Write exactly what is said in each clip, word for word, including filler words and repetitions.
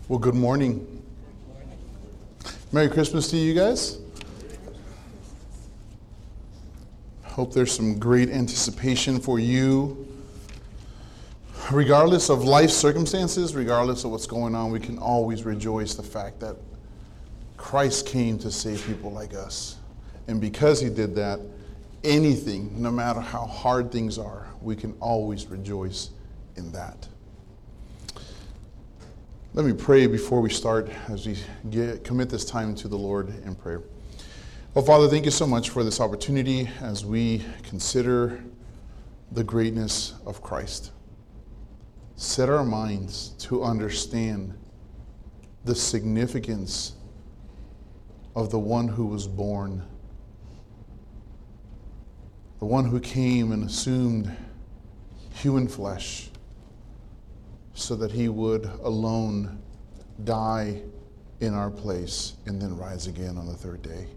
Well, good morning. Merry Christmas to you guys. Hope there's some great anticipation for you. Regardless of life circumstances, regardless of what's going on, we can always rejoice the fact that Christ came to save people like us. And because he did that, anything, no matter how hard things are, we can always rejoice in that. Let me pray before we start as we get, commit this time to the Lord in prayer. Oh, Father, thank you so much for this opportunity as we consider the greatness of Christ. Set our minds to understand the significance of the one who was born, the one who came and assumed human flesh, so that he would alone die in our place and then rise again on the third day.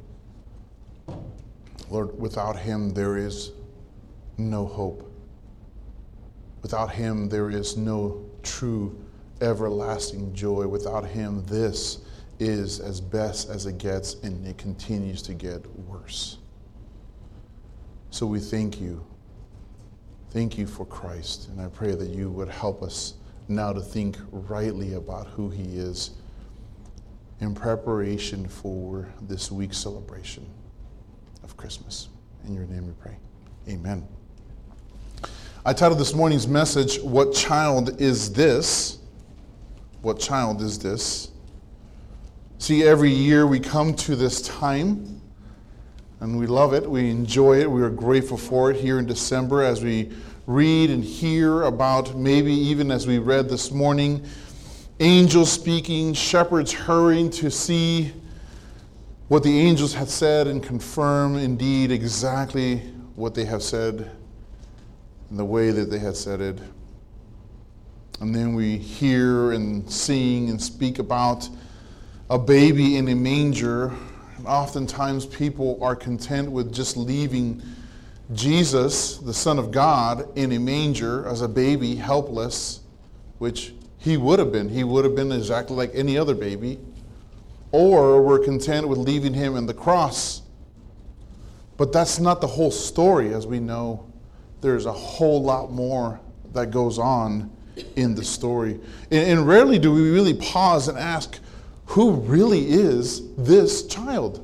Lord, without him there is no hope. Without him there is no true everlasting joy. Without him this is as best as it gets, and it continues to get worse. So we thank you. Thank you for Christ, and I pray that you would help us now to think rightly about who he is in preparation for this week's celebration of Christmas. In your name we pray. Amen. I titled this morning's message, What Child Is This? What child is this? See, every year we come to this time and we love it. We enjoy it. We are grateful for it here in December as we read and hear about, maybe even as we read this morning, angels speaking, shepherds hurrying to see what the angels had said and confirm indeed exactly what they have said in the way that they had said it. And then we hear and sing and speak about a baby in a manger. And oftentimes people are content with just leaving Jesus, the Son of God, in a manger as a baby, helpless, which he would have been. He would have been exactly like any other baby. Or we're content with leaving him in the cross. But that's not the whole story. As we know, there's a whole lot more that goes on in the story. And, and rarely do we really pause and ask, who really is this child?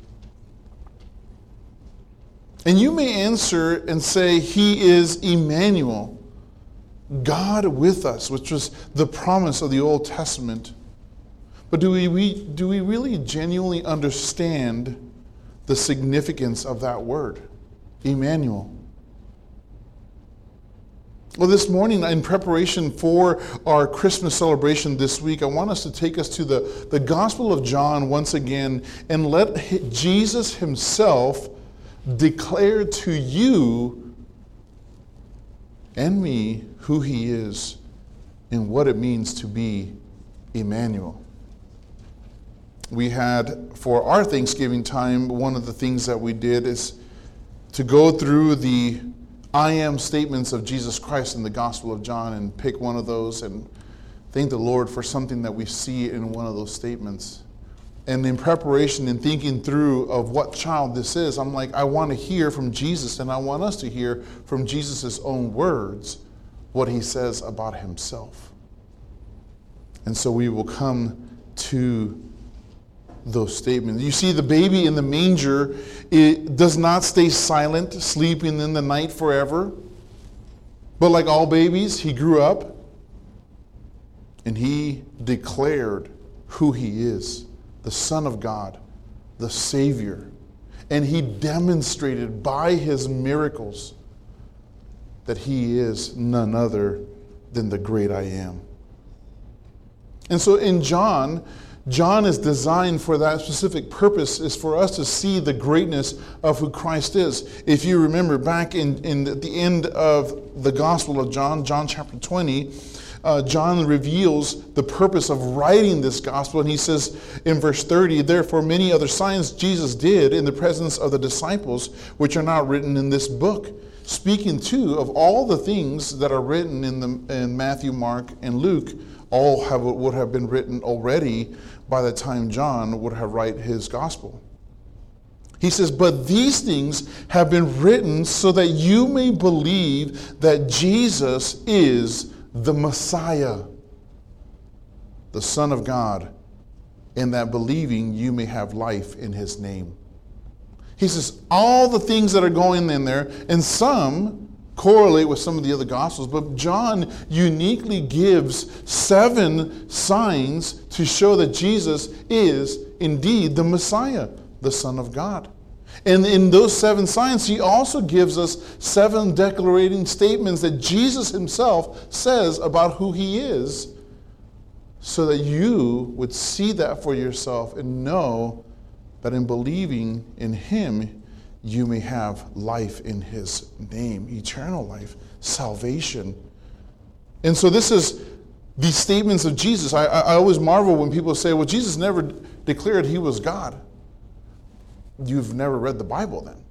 And you may answer and say, he is Emmanuel, God with us, which was the promise of the Old Testament. But do we, we, do we really genuinely understand the significance of that word, Emmanuel? Well, this morning, in preparation for our Christmas celebration this week, I want us to take us to the, the Gospel of John once again and let Jesus himself declare to you and me who he is and what it means to be Emmanuel. We had, for our Thanksgiving time, one of the things that we did is to go through the I am statements of Jesus Christ in the Gospel of John and pick one of those and thank the Lord for something that we see in one of those statements. And in preparation and thinking through of what child this is, I'm like, I want to hear from Jesus, and I want us to hear from Jesus' own words what he says about himself. And so we will come to those statements. You see, the baby in the manger, it does not stay silent, sleeping in the night forever. But like all babies, he grew up and he declared who he is. The Son of God, the Savior. And he demonstrated by his miracles that he is none other than the great I am. And so in John, John is designed for that specific purpose, is for us to see the greatness of who Christ is. If you remember back in, in the end of the Gospel of John, John chapter twenty, Uh, John reveals the purpose of writing this gospel, and he says in verse thirty, therefore many other signs Jesus did in the presence of the disciples, which are not written in this book, speaking too of all the things that are written in, the, in Matthew, Mark, and Luke, all have, would have been written already by the time John would have write his gospel. He says, but these things have been written so that you may believe that Jesus is the Messiah, the Son of God, and that believing you may have life in his name. He says all the things that are going in there, and some correlate with some of the other gospels, but John uniquely gives seven signs to show that Jesus is indeed the Messiah, the Son of God. And in those seven signs, he also gives us seven declarating statements that Jesus himself says about who he is, so that you would see that for yourself and know that in believing in him, you may have life in his name, eternal life, salvation. And so this is these statements of Jesus. I, I always marvel when people say, well, Jesus never declared he was God. You've never read the Bible then.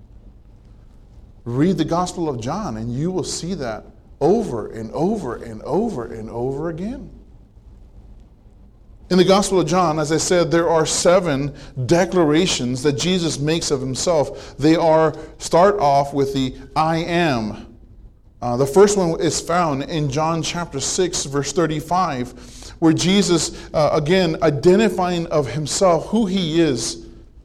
Read the Gospel of John and you will see that over and over and over and over again. In the Gospel of John, as I said, there are seven declarations that Jesus makes of himself. They are, start off with the I am. Uh, the first one is found in John chapter six, verse thirty-five, where Jesus, uh, again, identifying of himself, who he is,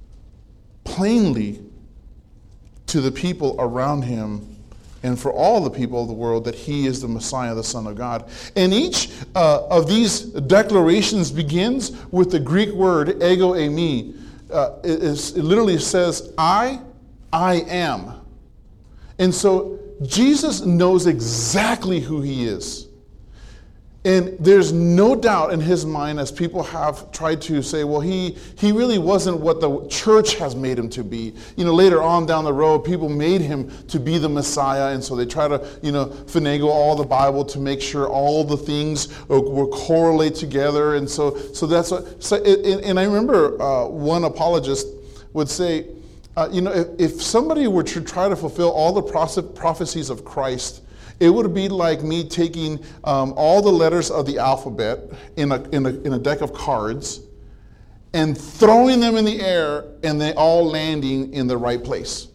plainly to the people around him and for all the people of the world, that he is the Messiah, the Son of God. And each uh, of these declarations begins with the Greek word ego eimi. Uh, it, is, it literally says, I, I am. And so Jesus knows exactly who he is. And there's no doubt in his mind, as people have tried to say, well, he, he really wasn't what the church has made him to be. You know, later on down the road, people made him to be the Messiah, and so they try to, you know, finagle all the Bible to make sure all the things will correlate together. And so, so that's what, so, and, and I remember uh, one apologist would say, uh, you know, if, if somebody were to try to fulfill all the prophecies of Christ, it would be like me taking um, all the letters of the alphabet in a, in, a, in a deck of cards and throwing them in the air and they all landing in the right place.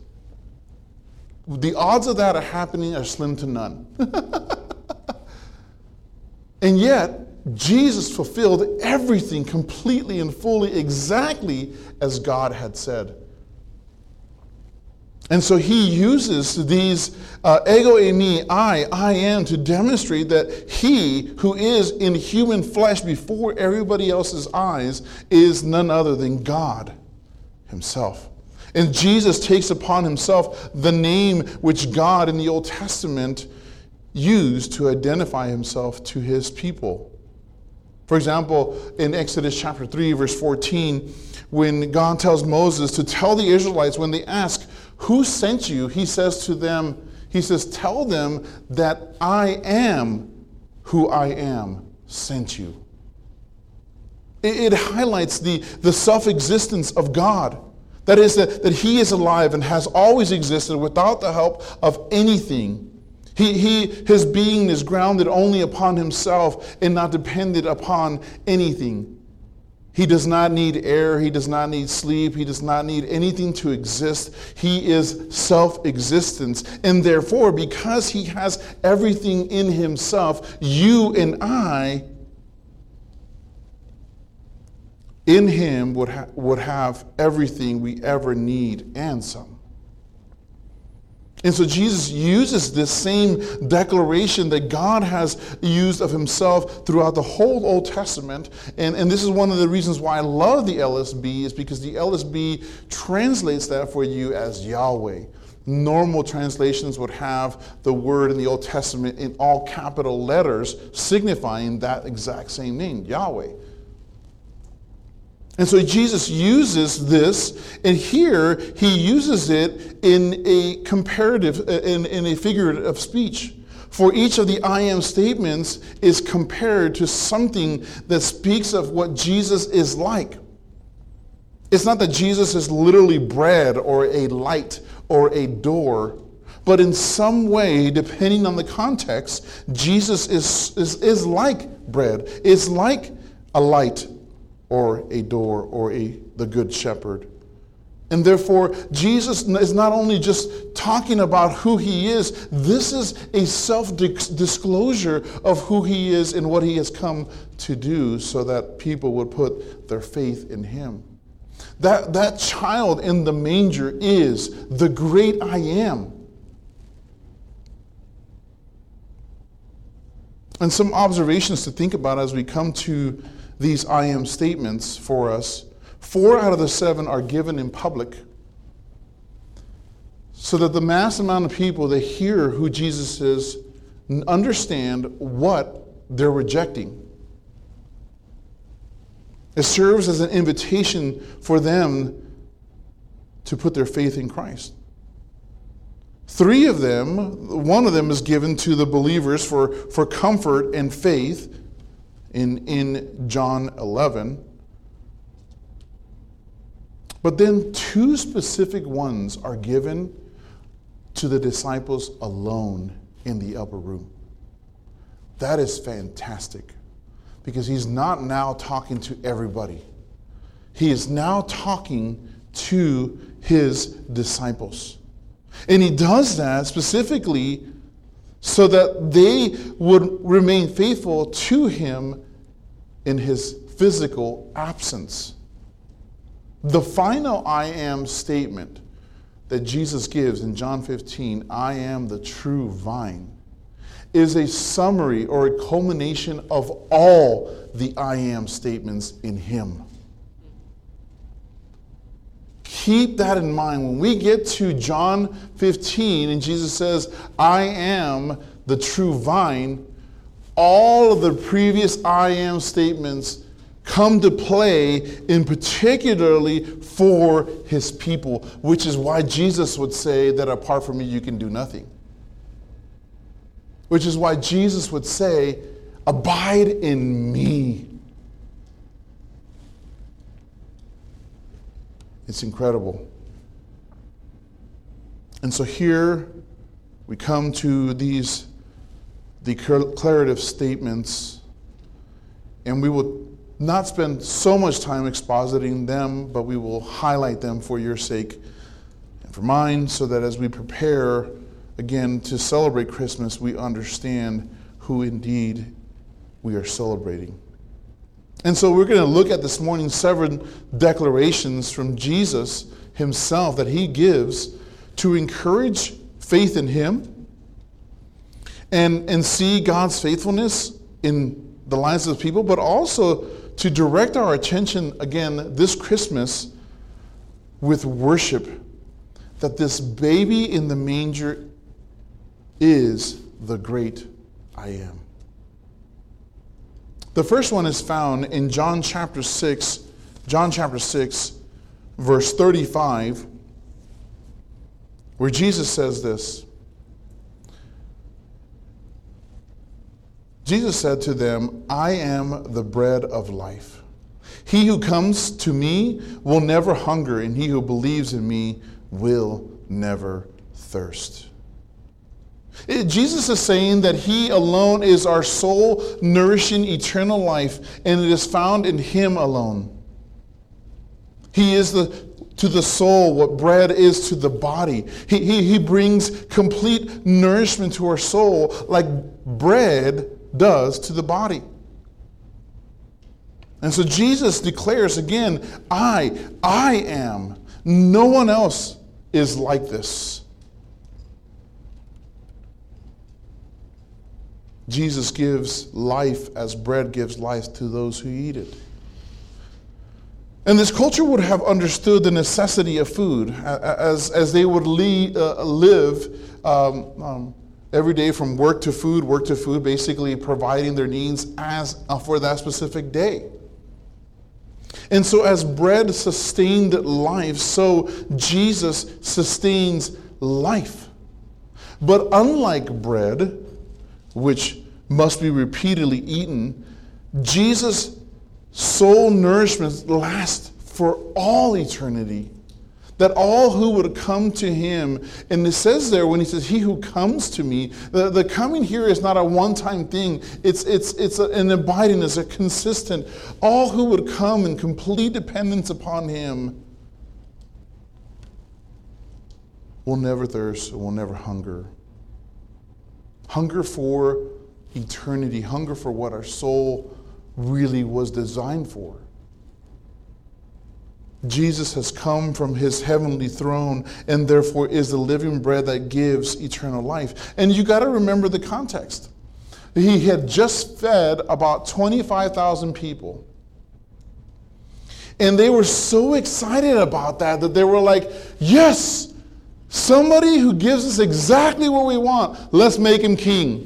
The odds of that are happening are slim to none. And yet, Jesus fulfilled everything completely and fully exactly as God had said. And so he uses these uh, ego eimi, I, I am, to demonstrate that he who is in human flesh before everybody else's eyes is none other than God himself. And Jesus takes upon himself the name which God in the Old Testament used to identify himself to his people. For example, in Exodus chapter three, verse fourteen, when God tells Moses to tell the Israelites when they ask, who sent you? He says to them, he says, tell them that I am who I am sent you. It, it highlights the, the self-existence of God. That is, that, that he is alive and has always existed without the help of anything. He, he, his being is grounded only upon himself and not dependent upon anything. He does not need air. He does not need sleep. He does not need anything to exist. He is self-existence. And therefore, because he has everything in himself, you and I, in him, would, ha- would have everything we ever need and some. And so Jesus uses this same declaration that God has used of himself throughout the whole Old Testament. And, and this is one of the reasons why I love the L S B, is because the L S B translates that for you as Yahweh. Normal translations would have the word in the Old Testament in all capital letters, signifying that exact same name, Yahweh. And so Jesus uses this, and here he uses it in a comparative, in, in a figurative speech. For each of the I am statements is compared to something that speaks of what Jesus is like. It's not that Jesus is literally bread or a light or a door, but in some way, depending on the context, Jesus is, is, is like bread is like a light or a door or a the good shepherd. And therefore, Jesus is not only just talking about who he is, this is a self-disclosure of who he is and what he has come to do so that people would put their faith in him. That, that child in the manger is the great I am. And some observations to think about as we come to these I am statements for us. Four out of the seven are given in public so that the mass amount of people that hear who Jesus is understand what they're rejecting. It serves as an invitation for them to put their faith in Christ. Three of them, one of them is given to the believers for, for comfort and faith in, in John eleven. But then two specific ones are given to the disciples alone in the upper room. That is fantastic because he's not now talking to everybody. He is now talking to his disciples. And he does that specifically so that they would remain faithful to him in his physical absence. The final I am statement that Jesus gives in John fifteen, I am the true vine, is a summary or a culmination of all the I am statements in him. Keep that in mind. When we get to John fifteen and Jesus says, I am the true vine, all of the previous I am statements come to play, in particularly for his people, which is why Jesus would say that apart from me you can do nothing. Which is why Jesus would say, abide in me. It's incredible. And so here we come to these declarative statements, and we will not spend so much time expositing them, but we will highlight them for your sake and for mine, so that as we prepare again to celebrate Christmas, we understand who indeed we are celebrating. And so we're going to look at this morning seven declarations from Jesus himself that he gives to encourage faith in him and, and see God's faithfulness in the lives of people, but also to direct our attention again this Christmas with worship, that this baby in the manger is the great I am. The first one is found in John chapter six, John chapter six, verse thirty-five, where Jesus says this. Jesus said to them, I am the bread of life. He who comes to me will never hunger, and he who believes in me will never thirst. It, Jesus is saying that he alone is our soul nourishing eternal life, and it is found in him alone. He is the to the soul what bread is to the body. He, he, he brings complete nourishment to our soul like bread does to the body. And so Jesus declares again, I, I am. No one else is like this. Jesus gives life as bread gives life to those who eat it. And this culture would have understood the necessity of food as, as they would le- uh, live um, um, every day from work to food, work to food, basically providing their needs as uh, for that specific day. And so as bread sustained life, so Jesus sustains life. But unlike bread, which must be repeatedly eaten, Jesus' soul nourishment lasts for all eternity. that all who would come to him, and it says there when he says, he who comes to me, the, the coming here is not a one-time thing. It's, it's, it's a, an abiding, it's a consistent. All who would come in complete dependence upon him will never thirst, will never hunger. Hunger for eternity, hunger for what our soul really was designed for. Jesus has come from his heavenly throne and therefore is the living bread that gives eternal life. And you got to remember the context. He had just fed about twenty-five thousand people. And they were so excited about that that they were like, yes, somebody who gives us exactly what we want. Let's make him king.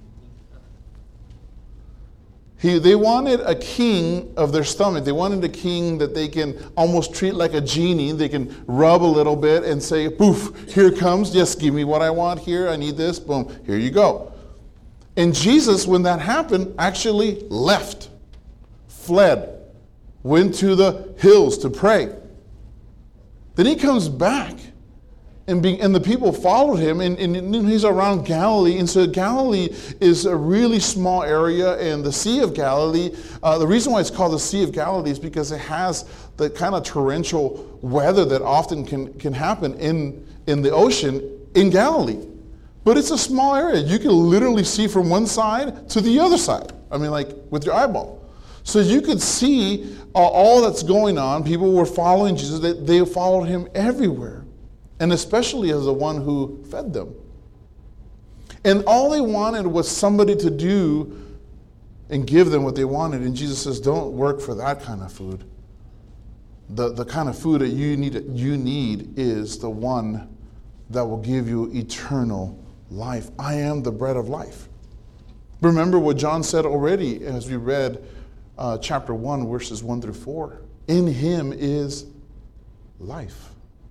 He, they wanted a king of their stomach. They wanted a king that they can almost treat like a genie. They can rub a little bit and say, poof, here it comes. Yes, give me what I want here. I need this. Boom, here you go. And Jesus, when that happened, actually left, fled, went to the hills to pray. Then he comes back. And, being, and the people followed him, and, and, and he's around Galilee. And so Galilee is a really small area, and the Sea of Galilee, uh, the reason why it's called the Sea of Galilee is because it has the kind of torrential weather that often can, can happen in, in the ocean in Galilee. But it's a small area. You can literally see from one side to the other side. I mean, like with your eyeball. So you could see uh, all that's going on. People were following Jesus. They, they followed him everywhere. And especially as the one who fed them. And all they wanted was somebody to do and give them what they wanted. And Jesus says, don't work for that kind of food. The, the kind of food that you need, you need is the one that will give you eternal life. I am the bread of life. Remember what John said already as we read uh, chapter one, verses one through four. In him is life.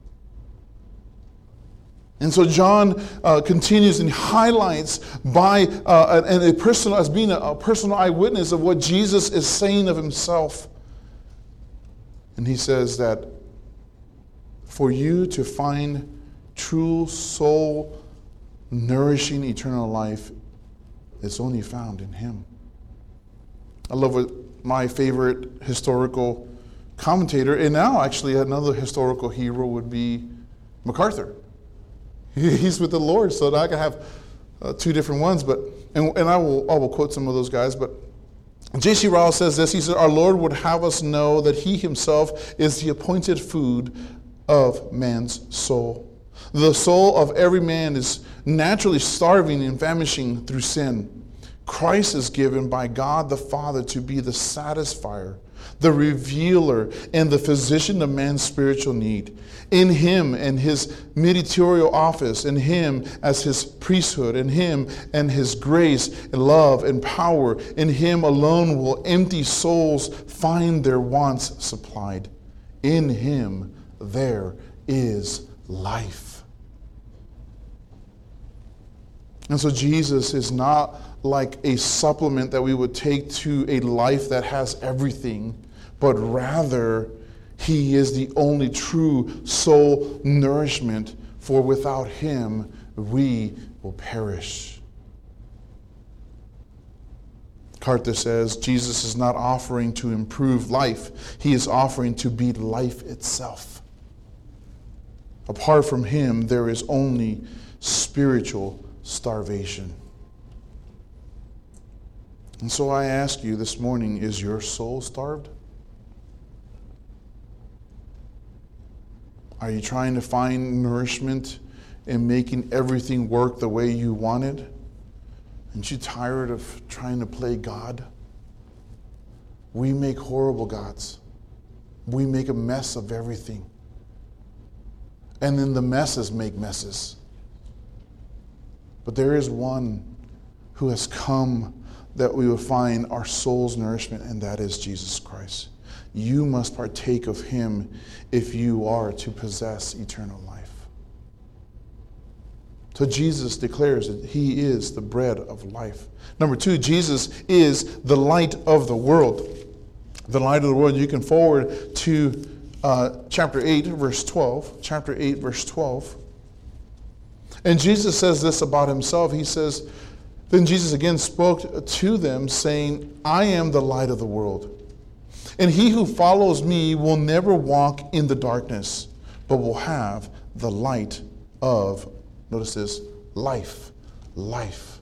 And so John uh, continues and highlights by uh, and a personal as being a, a personal eyewitness of what Jesus is saying of himself. And he says that for you to find true soul nourishing eternal life, it's only found in him. I love what my favorite historical commentator, and now actually another historical hero, would be MacArthur. He's with the Lord, so I can have uh, two different ones, but and, and I will I will quote some of those guys. But J C Ryle says this. He said, "Our Lord would have us know that He Himself is the appointed food of man's soul. The soul of every man is naturally starving and famishing through sin. Christ is given by God the Father to be the satisfier, the revealer, and the physician of man's spiritual need. In him and his mediatorial office, in him as his priesthood, in him and his grace and love and power, in him alone will empty souls find their wants supplied. In him there is life." And so Jesus is not like a supplement that we would take to a life that has everything, but rather He is the only true soul nourishment, for without Him we will perish. MacArthur says Jesus is not offering to improve life. He is offering to be life itself. Apart from Him, there is only spiritual starvation. And so I ask you this morning, is your soul starved? Are you trying to find nourishment in making everything work the way you wanted? Aren't you tired of trying to play God? We make horrible gods. We make a mess of everything. And then the messes make messes. But there is one who has come that we will find our soul's nourishment, and that is Jesus Christ. You must partake of Him if you are to possess eternal life. So Jesus declares that He is the bread of life. Number two, Jesus is the light of the world. The light of the world. You can forward to uh, chapter eight, verse twelve. Chapter eight, verse twelve. And Jesus says this about himself. He says, then Jesus again spoke to them, saying, I am the light of the world. And he who follows me will never walk in the darkness, but will have the light of, notice this, life. Life.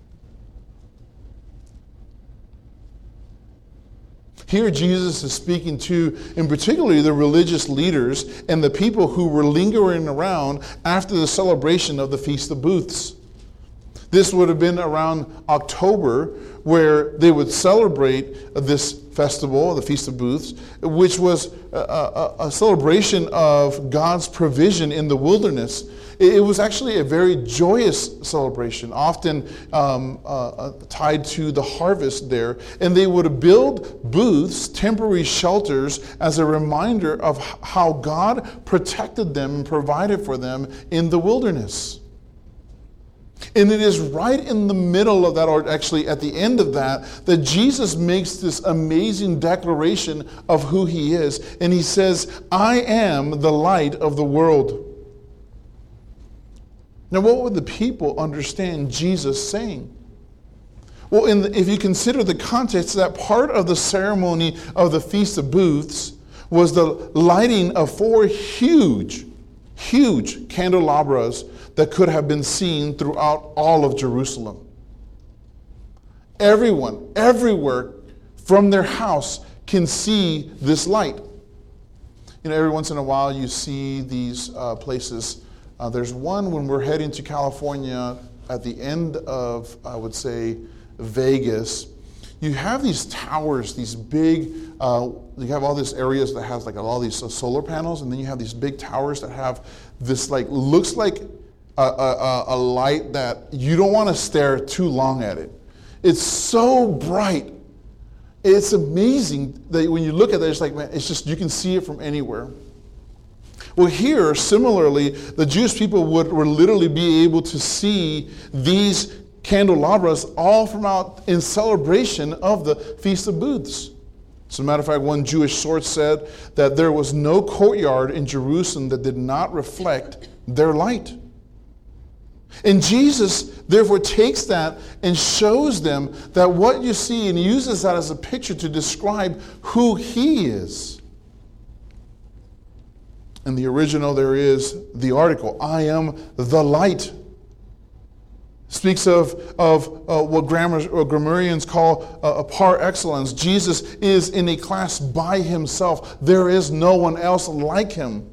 Here Jesus is speaking to, in particularly, the religious leaders and the people who were lingering around after the celebration of the Feast of Booths. This would have been around October, where they would celebrate this festival, the Feast of Booths, which was a, a, a celebration of God's provision in the wilderness. It was actually a very joyous celebration, often um, uh, tied to the harvest there. And they would build booths, temporary shelters, as a reminder of how God protected them and provided for them in the wilderness. And it is right in the middle of that, or actually at the end of that, that Jesus makes this amazing declaration of who he is. And he says, I am the light of the world. Now, what would the people understand Jesus saying? Well, in the, if you consider the context, that part of the ceremony of the Feast of Booths was the lighting of four huge, huge candelabras that could have been seen throughout all of Jerusalem. Everyone, everywhere from their house can see this light. You know, every once in a while you see these uh, places. Uh, there's one when we're heading to California at the end of, I would say, Vegas. You have these towers, these big, uh, you have all these areas that has like all these uh, solar panels, and then you have these big towers that have this, like, looks like a, a, a light that you don't want to stare too long at it. It's so bright. It's amazing that when you look at it, it's like, man, it's just, you can see it from anywhere. Well, here, similarly, the Jewish people would, would literally be able to see these candelabras all from out in celebration of the Feast of Booths. As a matter of fact, one Jewish source said that there was no courtyard in Jerusalem that did not reflect their light. And Jesus, therefore, takes that and shows them that what you see, and he uses that as a picture to describe who he is. In the original, there is the article, I am the light. Speaks of, of uh, what grammar, or grammarians call uh, a par excellence. Jesus is in a class by himself. There is no one else like him.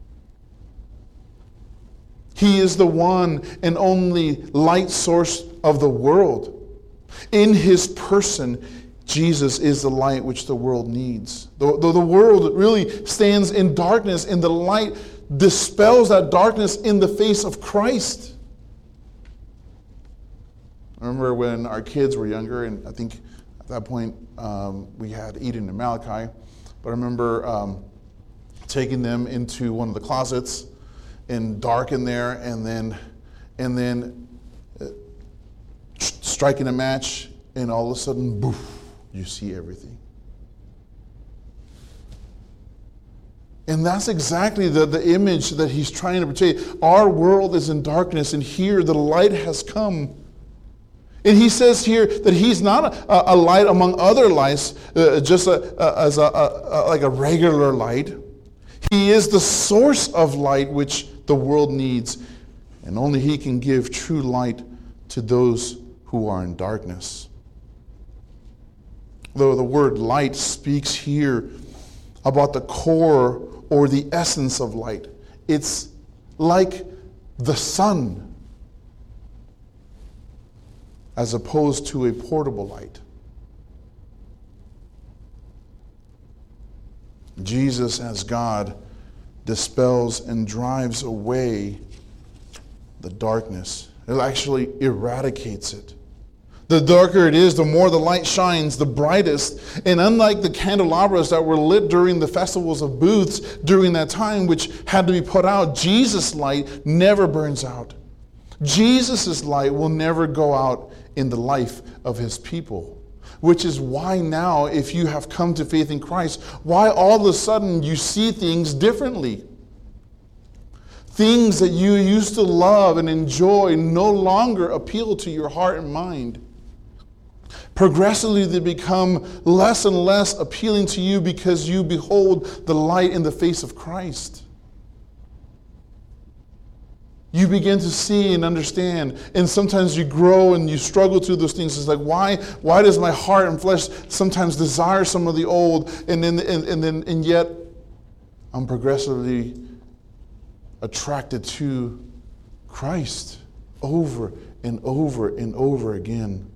He is the one and only light source of the world. In his person, Jesus is the light which the world needs. Though the, the world really stands in darkness, and the light dispels that darkness in the face of Christ. I remember when our kids were younger, and I think at that point um, we had Eden and Malachi, but I remember um, taking them into one of the closets and dark in there, and then and then uh, striking a match, and all of a sudden, boof, you see everything. And that's exactly the, the image that he's trying to portray. Our world is in darkness, and here the light has come. And he says here that he's not a, a light among other lights, uh, just a, a, as a, a, a, like a regular light. He is the source of light which the world needs, and only he can give true light to those who are in darkness. Though the word light speaks here about the core or the essence of light. It's like the sun, as opposed to a portable light. Jesus, as God, dispels and drives away the darkness. It actually eradicates it. The darker it is, the more the light shines, the brightest. And unlike the candelabras that were lit during the festivals of booths during that time, which had to be put out, Jesus' light never burns out. Jesus' light will never go out in the life of his people. which is why now, if you have come to faith in Christ, why all of a sudden you see things differently. Things that you used to love and enjoy no longer appeal to your heart and mind. Progressively, they become less and less appealing to you because you behold the light in the face of Christ. You begin to see and understand, and sometimes you grow and you struggle through those things. It's like, why, why does my heart and flesh sometimes desire some of the old, and then, and, and then, and yet, I'm progressively attracted to Christ over and over and over again.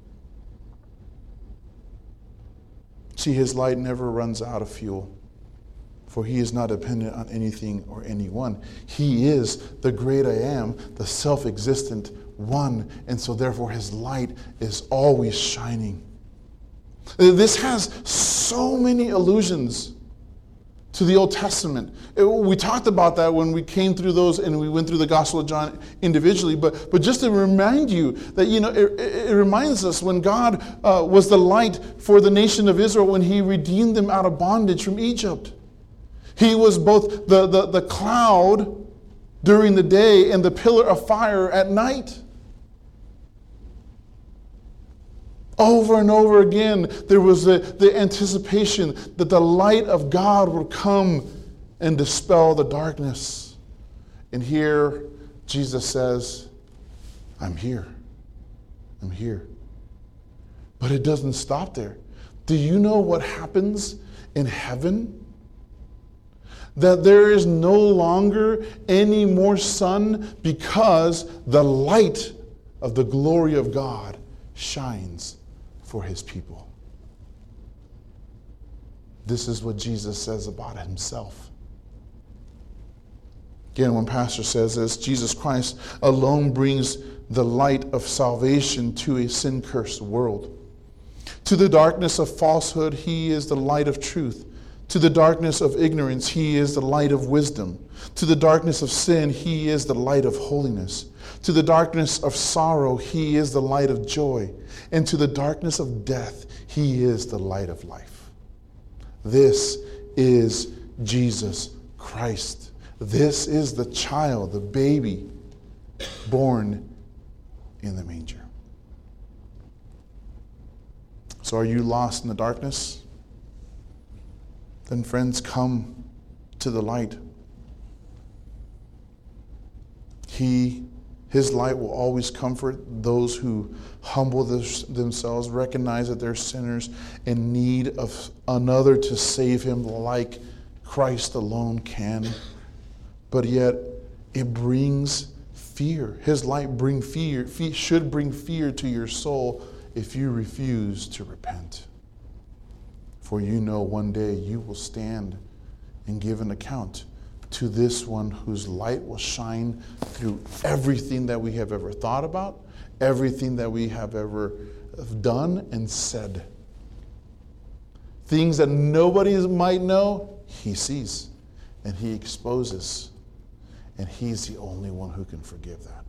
See, his light never runs out of fuel, for he is not dependent on anything or anyone. He is the great I am, the self-existent one, and so therefore his light is always shining. This has so many allusions to the Old Testament. It, we talked about that when we came through those and we went through the Gospel of John individually, but, but just to remind you that, you know, it, it reminds us when God uh, was the light for the nation of Israel when he redeemed them out of bondage from Egypt. He was both the, the, the cloud during the day and the pillar of fire at night. Over and over again, there was the, the anticipation that the light of God would come and dispel the darkness. And here, Jesus says, I'm here. I'm here. But it doesn't stop there. Do you know what happens in heaven? That there is no longer any more sun because the light of the glory of God shines for his people. This is what Jesus says about himself. Again, when Pastor says this, Jesus Christ alone brings the light of salvation to a sin-cursed world. To the darkness of falsehood, he is the light of truth. To the darkness of ignorance, he is the light of wisdom. To the darkness of sin, he is the light of holiness. To the darkness of sorrow, he is the light of joy. And to the darkness of death, he is the light of life. This is Jesus Christ. This is the child, the baby, born in the manger. So are you lost in the darkness? Then friends, come to the light. He, his light will always comfort those who humble this, themselves, recognize that they're sinners in need of another to save him like Christ alone can. But yet it brings fear. His light bring fear, should bring fear to your soul if you refuse to repent. For you know one day you will stand and give an account to this one whose light will shine through everything that we have ever thought about, everything that we have ever done and said. Things that nobody might know, he sees and he exposes. And he's the only one who can forgive that.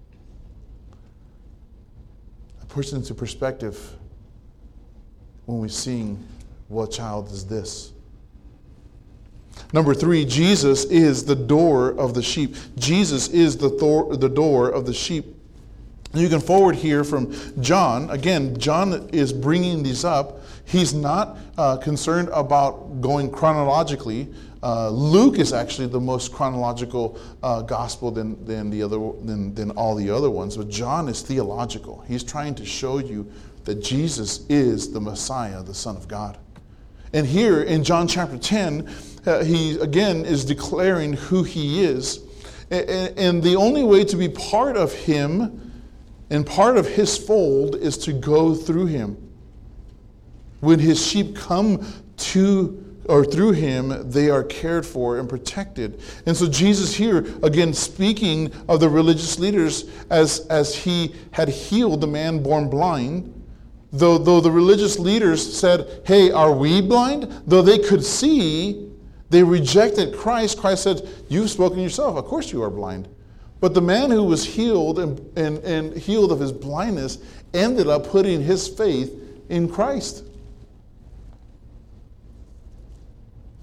It puts it into perspective when we sing, "What child is this?" Number three, Jesus is the door of the sheep. Jesus is the, thor- the door of the sheep. You can forward here from John. Again, John is bringing these up. He's not uh, concerned about going chronologically. Uh, Luke is actually the most chronological uh, gospel than, than, the other, than, than all the other ones. But John is theological. He's trying to show you that Jesus is the Messiah, the Son of God. And here in John chapter ten, uh, he again is declaring who he is. And, and the only way to be part of him and part of his fold is to go through him. When his sheep come to or through him, they are cared for and protected. And so Jesus here, again, speaking of the religious leaders as, as he had healed the man born blind, Though, though the religious leaders said, hey, are we blind? Though they could see, they rejected Christ. Christ said, you've spoken yourself. Of course you are blind. But the man who was healed and, and, and healed of his blindness ended up putting his faith in Christ.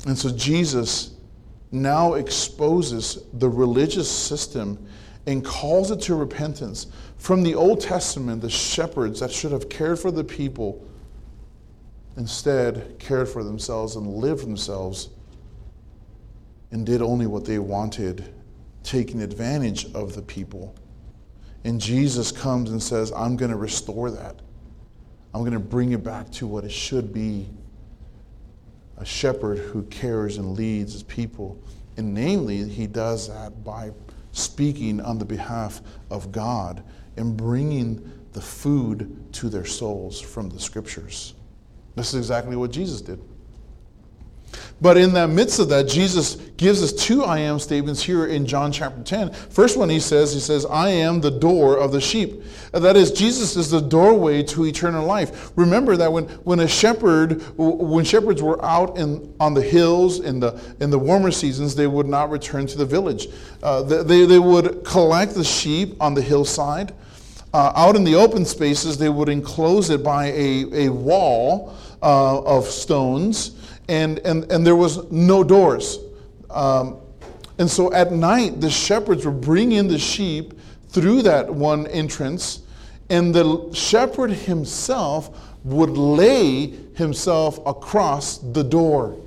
And so Jesus now exposes the religious system and calls it to repentance. From the Old Testament, the shepherds that should have cared for the people instead cared for themselves and lived themselves and did only what they wanted, taking advantage of the people. And Jesus comes and says, I'm going to restore that. I'm going to bring it back to what it should be. A shepherd who cares and leads his people. And namely, he does that by speaking on the behalf of God and bringing the food to their souls from the scriptures. This is exactly what Jesus did. But in the midst of that, Jesus gives us two I am statements here in John chapter ten. First one he says, he says, I am the door of the sheep. That is, Jesus is the doorway to eternal life. Remember that when, when a shepherd, when shepherds were out in, on the hills in the, in the warmer seasons, they would not return to the village. Uh, they, they would collect the sheep on the hillside. Uh, out in the open spaces, they would enclose it by a, a wall uh, of stones. And, and, and there was no doors. Um, and so at night, the shepherds would bring in the sheep through that one entrance, and the shepherd himself would lay himself across the door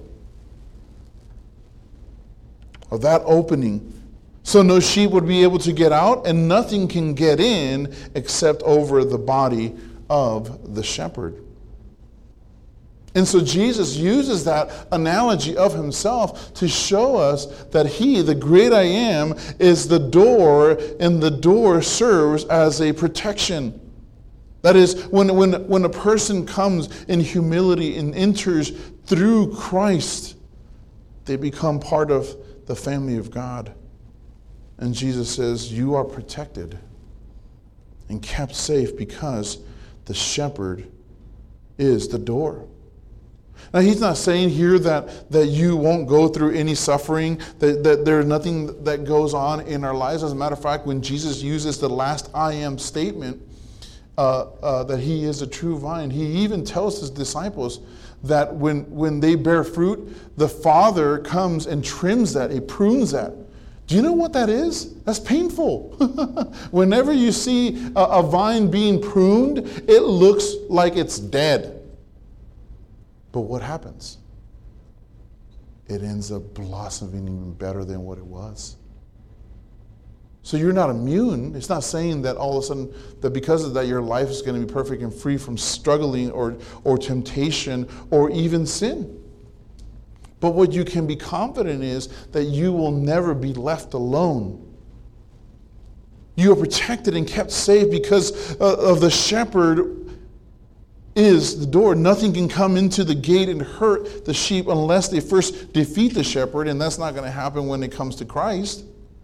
of that opening. So no sheep would be able to get out, and nothing can get in except over the body of the shepherd. And so Jesus uses that analogy of himself to show us that he, the great I am, is the door, and the door serves as a protection. That is, when, when, when a person comes in humility and enters through Christ, they become part of the family of God. And Jesus says, you are protected and kept safe because the shepherd is the door. Now, he's not saying here that, that you won't go through any suffering, that, that there's nothing that goes on in our lives. As a matter of fact, when Jesus uses the last I am statement, uh, uh, that he is a true vine, he even tells his disciples that when, when they bear fruit, the Father comes and trims that, he prunes that. Do you know what that is? That's painful. Whenever you see a, a vine being pruned, it looks like it's dead. But what happens? It ends up blossoming even better than what it was. So you're not immune. It's not saying that all of a sudden, that because of that, your life is going to be perfect and free from struggling or, or temptation or even sin. But what you can be confident is that you will never be left alone. You are protected and kept safe because of the shepherd is the door. Nothing can come into the gate and hurt the sheep unless they first defeat the shepherd, and that's not going to happen when it comes to Christ.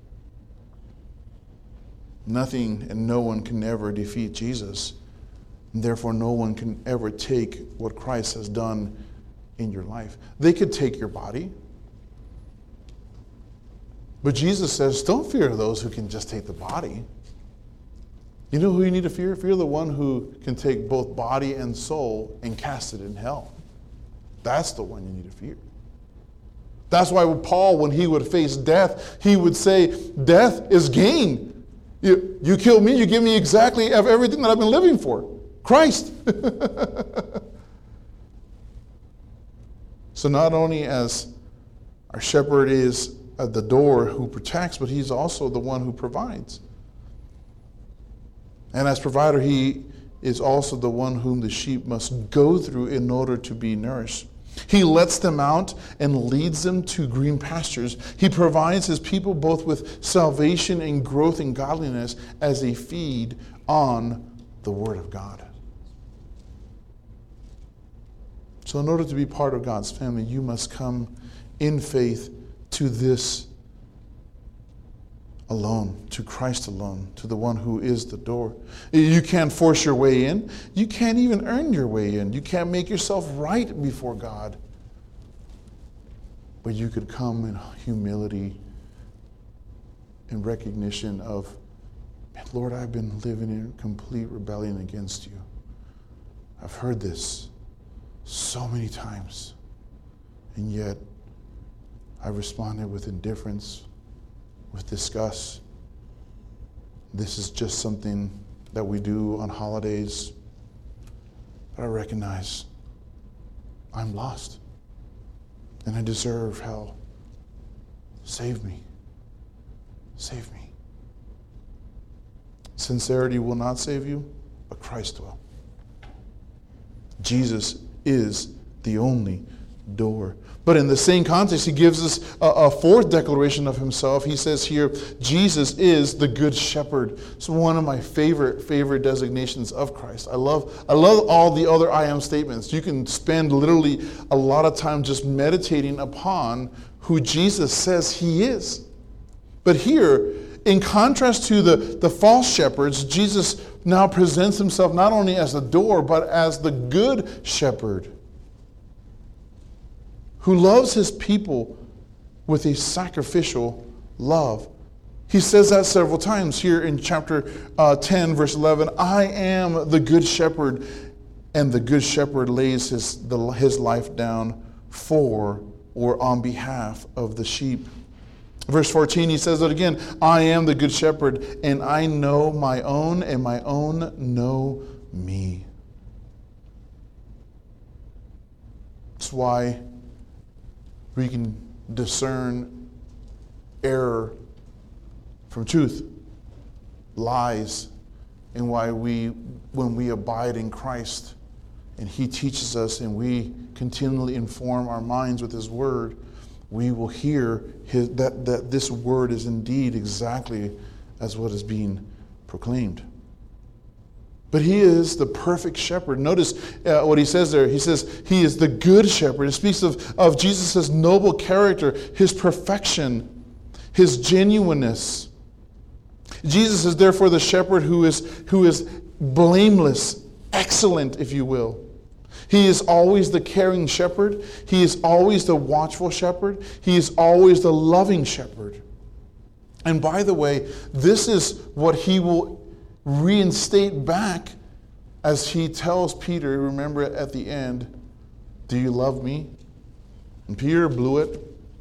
Nothing and no one can ever defeat Jesus, and therefore no one can ever take what Christ has done in your life. They could take your body, but Jesus says, don't fear those who can just take the body. You know who you need to fear? Fear the one who can take both body and soul and cast it in hell. That's the one you need to fear. That's why Paul, when he would face death, he would say, death is gain. You, you kill me, you give me exactly everything that I've been living for. Christ. So not only as our shepherd is at the door who protects, but he's also the one who provides. And as provider, he is also the one whom the sheep must go through in order to be nourished. He lets them out and leads them to green pastures. He provides his people both with salvation and growth in godliness as they feed on the Word of God. So in order to be part of God's family, you must come in faith to this alone, to Christ alone, to the one who is the door. You can't force your way in. You can't even earn your way in. You can't make yourself right before God. But you could come in humility and recognition of, Lord, I've been living in complete rebellion against you. I've heard this so many times, and yet I responded with indifference, with disgust. This is just something that we do on holidays. But I recognize I'm lost and I deserve hell. Save me. Save me. Sincerity will not save you, but Christ will. Jesus is the only door. But in the same context, he gives us a, a fourth declaration of himself. He says here, Jesus is the good shepherd. It's one of my favorite, favorite designations of Christ. I love, I love all the other I am statements. You can spend literally a lot of time just meditating upon who Jesus says he is. But here, in contrast to the, the false shepherds, Jesus now presents himself not only as the door, but as the good shepherd, who loves his people with a sacrificial love. He says that several times here in chapter uh, ten, verse eleven. I am the good shepherd, and the good shepherd lays his, the, his life down for or on behalf of the sheep. Verse fourteen, he says it again. I am the good shepherd, and I know my own, and my own know me. That's why we can discern error from truth, lies, and why we, when we abide in Christ and he teaches us and we continually inform our minds with his word, we will hear his, that, that this word is indeed exactly as what is being proclaimed. But he is the perfect shepherd. Notice uh, what he says there. He says he is the good shepherd. It speaks of, of Jesus' noble character, his perfection, his genuineness. Jesus is therefore the shepherd who is, who is blameless, excellent, if you will. He is always the caring shepherd. He is always the watchful shepherd. He is always the loving shepherd. And by the way, this is what he will reinstate back as he tells Peter, remember at the end, do you love me? And Peter blew it.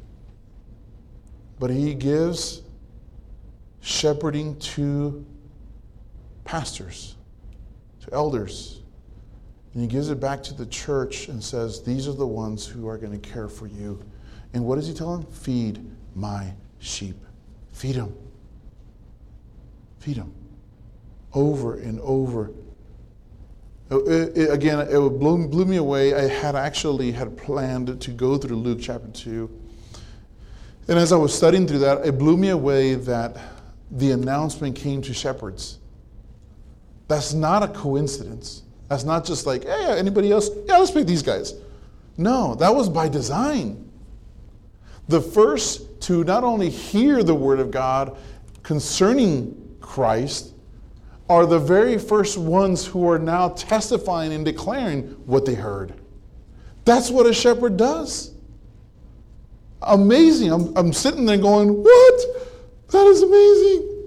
But he gives shepherding to pastors, to elders. And he gives it back to the church and says, these are the ones who are going to care for you. And what does he tell them? Feed my sheep. Feed them. Feed them. Over and over. It, it, again, it blew, blew me away. I had actually had planned to go through Luke chapter two. And as I was studying through that, it blew me away that the announcement came to shepherds. That's not a coincidence. That's not just like, hey, anybody else? Yeah, let's pick these guys. No, that was by design. The first to not only hear the word of God concerning Christ are the very first ones who are now testifying and declaring what they heard. That's what a shepherd does. Amazing. I'm, I'm sitting there going, what? That is amazing.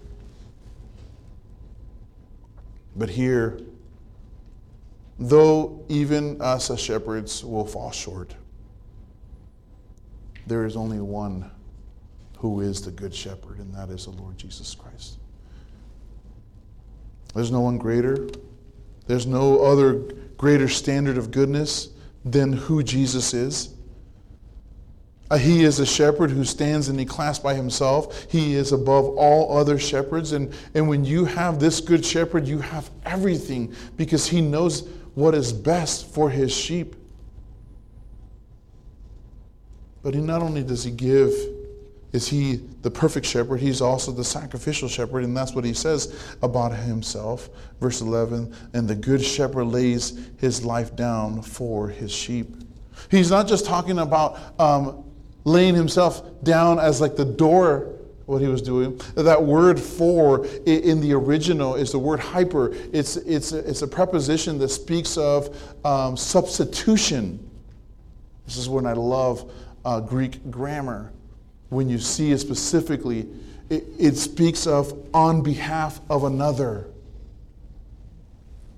But here, though even us as shepherds will fall short, there is only one who is the good shepherd, and that is the Lord Jesus Christ. There's no one greater. There's no other greater standard of goodness than who Jesus is. Uh, he is a shepherd who stands in a class by himself. He is above all other shepherds. And, and when you have this good shepherd, you have everything because he knows what is best for his sheep. But he not only does he give, is he the perfect shepherd, he's also the sacrificial shepherd, and that's what he says about himself. Verse eleven, and the good shepherd lays his life down for his sheep. He's not just talking about um, laying himself down as like the door, what he was doing. That word for in the original is the word hyper. It's, it's, a, it's a preposition that speaks of um, substitution. This is when I love uh, Greek grammar. When you see it specifically, it, it speaks of on behalf of another.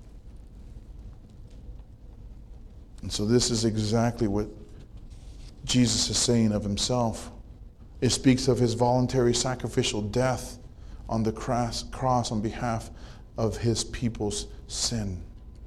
And so this is exactly what Jesus is saying of himself. It speaks of his voluntary sacrificial death on the cross, cross on behalf of his people's sin.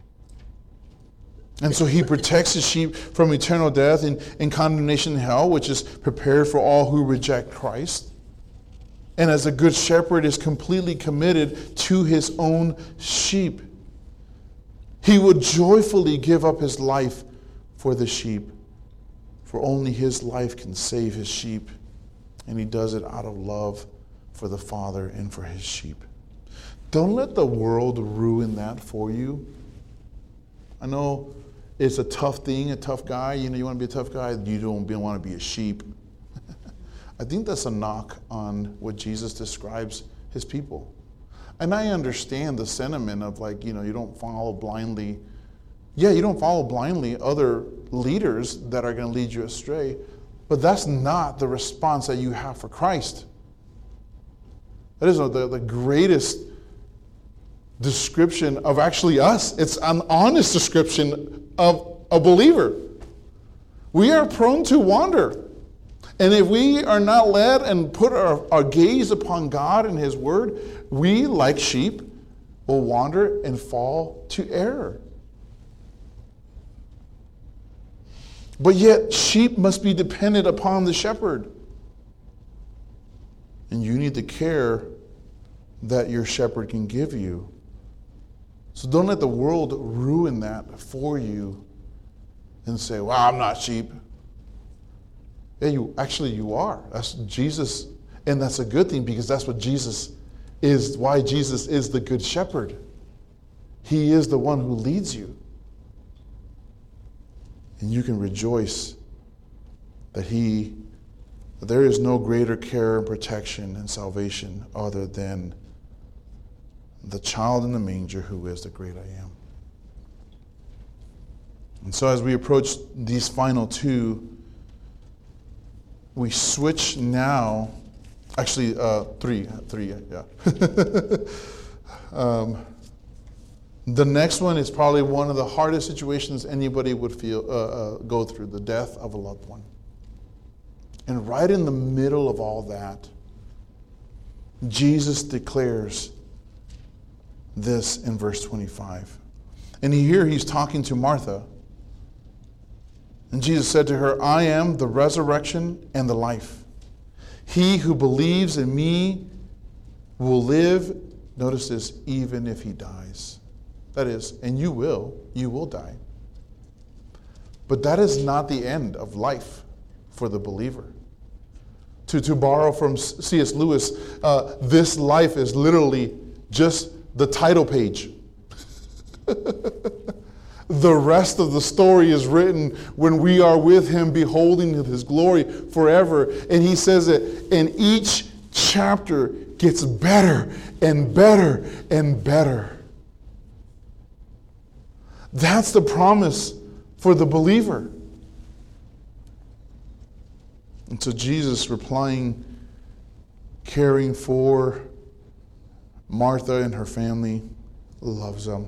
And so he protects his sheep from eternal death and, and condemnation in hell, which is prepared for all who reject Christ. And as a good shepherd is completely committed to his own sheep. He would joyfully give up his life for the sheep, for only his life can save his sheep. And he does it out of love for the Father and for his sheep. Don't let the world ruin that for you. I know it's a tough thing, a tough guy. You know, you want to be a tough guy, you don't want to be a sheep. I think that's a knock on what Jesus describes his people. And I understand the sentiment of like, you know, you don't follow blindly. Yeah, you don't follow blindly other leaders that are going to lead you astray. But that's not the response that you have for Christ. That is the, the greatest description of actually us. It's an honest description of a believer. We are prone to wander. And if we are not led and put our, our gaze upon God and his word, we, like sheep, will wander and fall to error. But yet, sheep must be dependent upon the shepherd. And you need the care that your shepherd can give you. So don't let the world ruin that for you and say, well, I'm not sheep. Yeah, you actually you are. That's Jesus, and that's a good thing because that's what Jesus is, why Jesus is the good shepherd. He is the one who leads you. And you can rejoice that he that there is no greater care and protection and salvation other than the child in the manger who is the great I am. And so as we approach these final two, we switch now, actually uh, three, three, yeah. um, the next one is probably one of the hardest situations anybody would feel uh, uh, go through, the death of a loved one. And right in the middle of all that, Jesus declares this in verse twenty-five. And here he's talking to Martha. And Jesus said to her, I am the resurrection and the life. He who believes in me will live, notice this, even if he dies. That is, and you will, you will die. But that is not the end of life for the believer. To, to borrow from C S Lewis, uh, this life is literally just the title page. The rest of the story is written when we are with him, beholding his glory forever. And he says that, and each chapter gets better and better and better. That's the promise for the believer. And so Jesus, replying, caring for Martha and her family, loves them.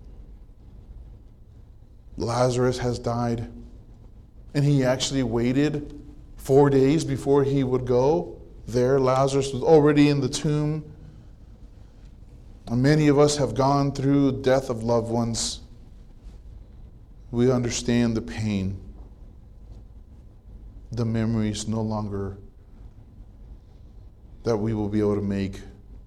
Lazarus has died, and he actually waited four days before he would go there. Lazarus was already in the tomb. And many of us have gone through death of loved ones. We understand the pain. The memories no longer that we will be able to make.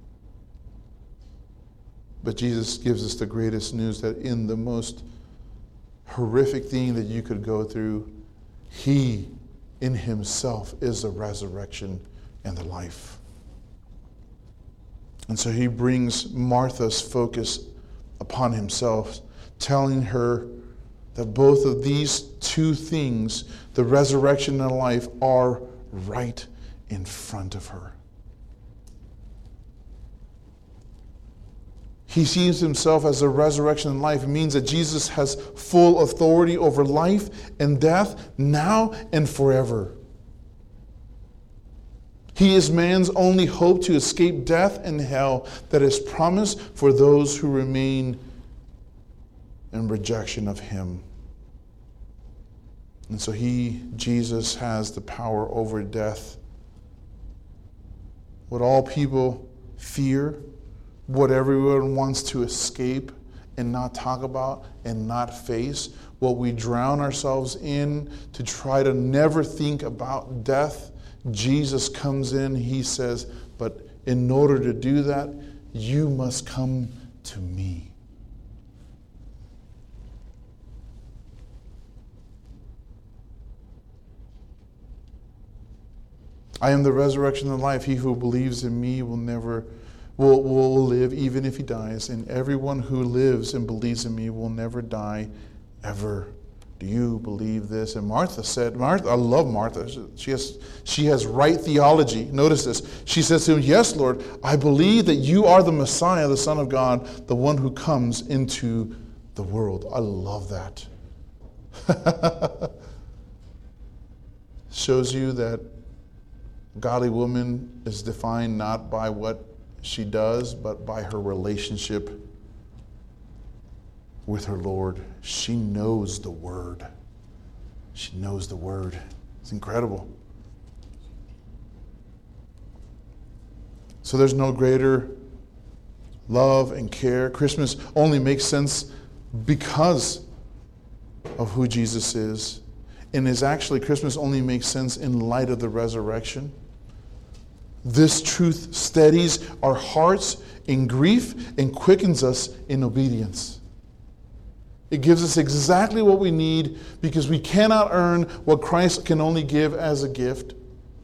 But Jesus gives us the greatest news that in the most horrific thing that you could go through, he in himself is the resurrection and the life. And so he brings Martha's focus upon himself, telling her that both of these two things, the resurrection and life, are right in front of her. He sees himself as the resurrection and life. It means that Jesus has full authority over life and death now and forever. He is man's only hope to escape death and hell that is promised for those who remain in rejection of him. And so he, Jesus, has the power over death. What all people fear, what everyone wants to escape and not talk about and not face, what we drown ourselves in to try to never think about death, Jesus comes in, he says, but in order to do that, you must come to me. I am the resurrection and life. He who believes in me will never will, will live even if he dies. And everyone who lives and believes in me will never die ever. Do you believe this? And Martha said, Martha, I love Martha. She has, she has right theology. Notice this. She says to him, yes, Lord, I believe that you are the Messiah, the Son of God, the one who comes into the world. I love that. Shows you that a godly woman is defined not by what she does, but by her relationship with her Lord. She knows the Word. She knows the Word. It's incredible. So there's no greater love and care. Christmas only makes sense because of who Jesus is. And is actually, Christmas only makes sense in light of the resurrection. This truth steadies our hearts in grief and quickens us in obedience. It gives us exactly what we need because we cannot earn what Christ can only give as a gift.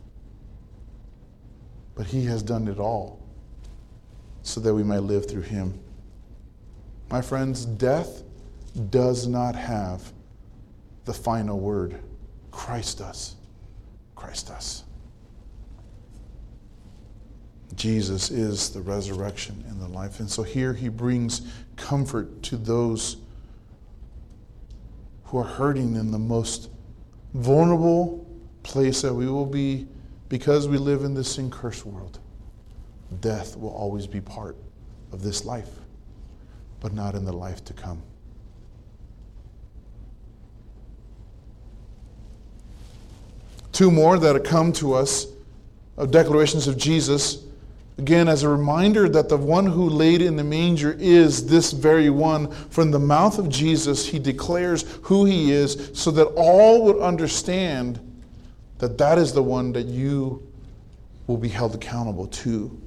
But he has done it all so that we might live through him. My friends, death does not have the final word. Christ does. Christ does. Jesus is the resurrection and the life. And so here he brings comfort to those who are hurting in the most vulnerable place that we will be because we live in this sin-cursed world. Death will always be part of this life, but not in the life to come. Two more that come to us of declarations of Jesus. Again, as a reminder that the one who laid in the manger is this very one. From the mouth of Jesus, he declares who he is so that all would understand that that is the one that you will be held accountable to.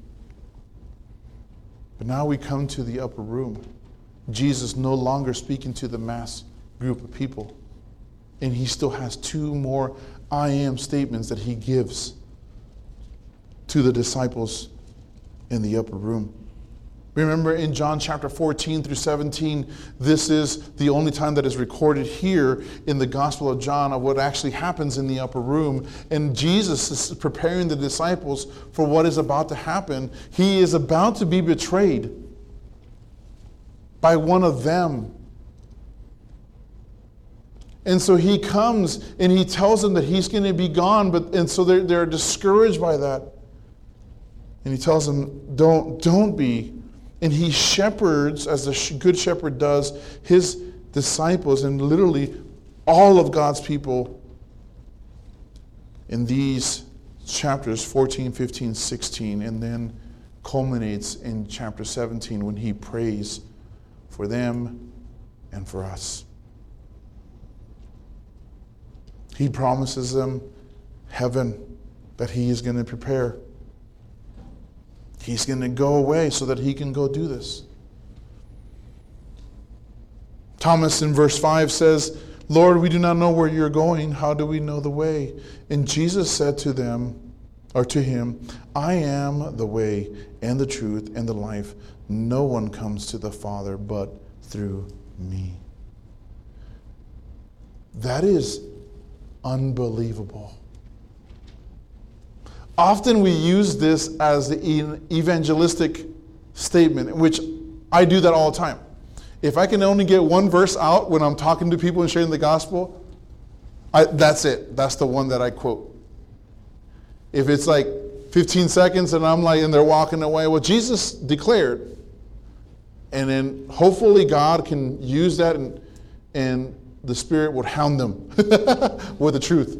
But now we come to the upper room. Jesus no longer speaking to the mass group of people. And he still has two more I am statements that he gives to the disciples in the upper room. Remember in John chapter fourteen through seventeen, this is the only time that is recorded here in the Gospel of John of what actually happens in the upper room. And Jesus is preparing the disciples for what is about to happen. He is about to be betrayed by one of them. And so he comes and he tells them that he's going to be gone, but and so they're, they're discouraged by that. And he tells them, don't, don't be. And he shepherds, as the good shepherd does, his disciples and literally all of God's people in these chapters fourteen, fifteen, sixteen, and then culminates in chapter seventeen when he prays for them and for us. He promises them heaven that he is going to prepare. He's going to go away so that he can go do this. Thomas in verse five says, Lord, we do not know where you're going. How do we know the way? And Jesus said to them, or to him, I am the way and the truth and the life. No one comes to the Father but through me. That is unbelievable. Often we use this as the evangelistic statement, which I do that all the time. If I can only get one verse out when I'm talking to people and sharing the gospel, I, that's it. That's the one that I quote. If it's like fifteen seconds and I'm like, and they're walking away, well, Jesus declared. And then hopefully God can use that and, and the Spirit would hound them with the truth.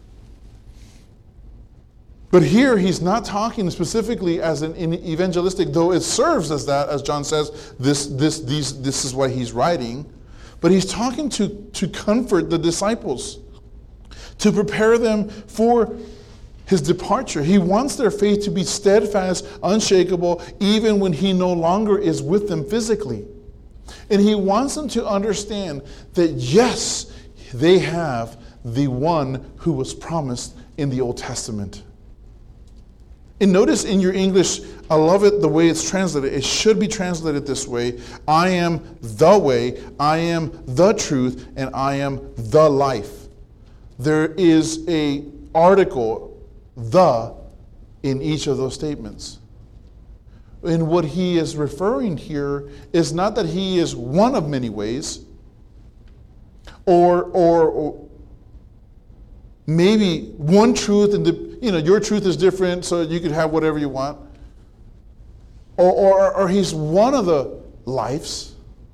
But here he's not talking specifically as an evangelistic, though it serves as that, as John says, this, this, these, this is why he's writing. But he's talking to, to comfort the disciples, to prepare them for his departure. He wants their faith to be steadfast, unshakable, even when he no longer is with them physically. And he wants them to understand that yes, they have the one who was promised in the Old Testament. And notice in your English, I love it the way it's translated. It should be translated this way. I am the way, I am the truth, and I am the life. There is a article, the, in each of those statements. And what he is referring here is not that he is one of many ways, or, or, or maybe one truth, and the, you know, your truth is different, so you can have whatever you want. Or, or, or he's one of the lives.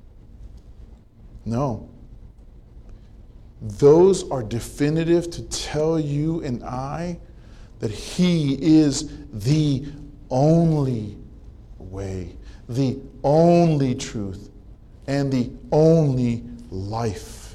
No. Those are definitive to tell you and I that he is the only way, the only truth, and the only life.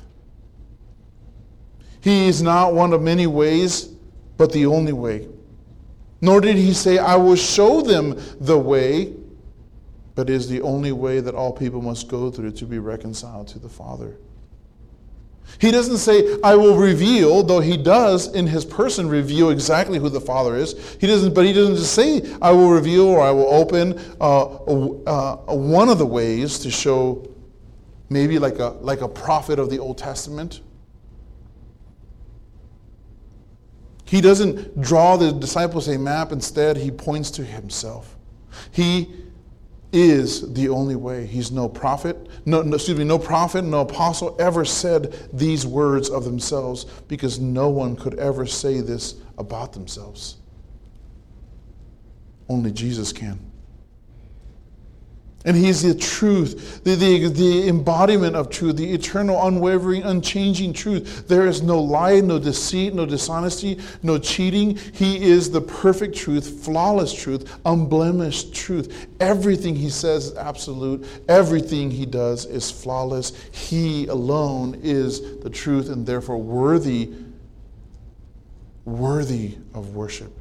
He is not one of many ways, but the only way. Nor did he say, I will show them the way, but is the only way that all people must go through to be reconciled to the Father. He doesn't say, I will reveal, though he does in his person reveal exactly who the Father is. He doesn't, but he doesn't just say, I will reveal or I will open uh, uh, one of the ways to show maybe like a, like a prophet of the Old Testament. He doesn't draw the disciples a map. Instead, he points to himself. He is the only way. He's no prophet, no, no, excuse me, no prophet, no apostle ever said these words of themselves, because no one could ever say this about themselves. Only Jesus can. And he's the truth, the, the, the embodiment of truth, the eternal, unwavering, unchanging truth. There is no lie, no deceit, no dishonesty, no cheating. He is the perfect truth, flawless truth, unblemished truth. Everything he says is absolute. Everything he does is flawless. He alone is the truth and therefore worthy, worthy of worship.